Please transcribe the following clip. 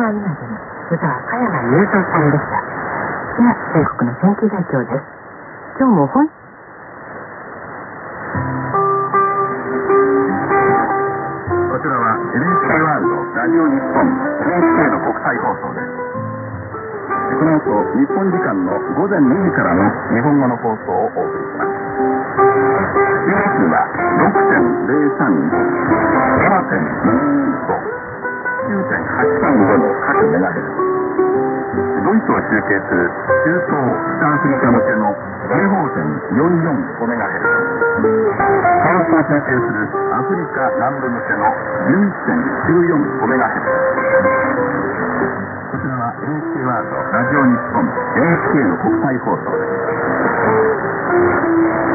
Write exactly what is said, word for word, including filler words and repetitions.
川今治の須田加山雄三さんでした。では全国の天気状況です。今日も本こちらは エヌエイチケー ワールドラジオ日本 エヌエイチケー の国際放送です。この後日本時間のごぜんにじからの日本語の放送をお送りします。周波数は ろくてんゼロさんご、ななてんにご、きゅうてんはちさんご の各メガヘルツ。ドイツを中継する中東北アフリカ向けの平方線よんじゅうよんごメガヘルツ。フランスを中継するアフリカ南部向けの じゅういってんきゅうよんごメガヘルツ。こちらは エヌエイチケー ワールドラジオ日本 エヌエイチケー の国際放送です。